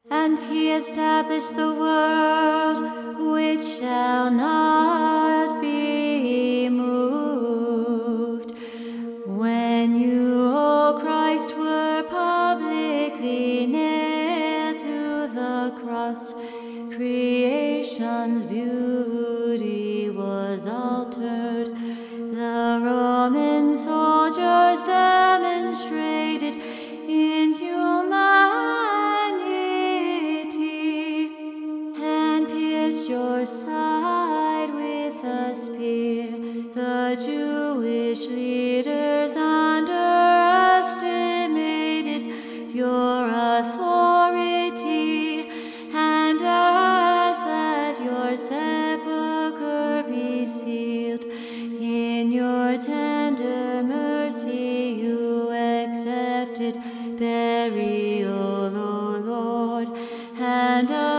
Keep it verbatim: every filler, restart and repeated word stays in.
And he established the world which shall not be moved. When you, O Christ, were publicly nailed to the cross, creation's beauty was altered. The Roman soldiers demonstrated inhumanity and pierced your side with a spear. The Jewish leaders underestimated your authority and asked that your sepulchre be sealed. In your tender mercy you accepted burial, O Lord, and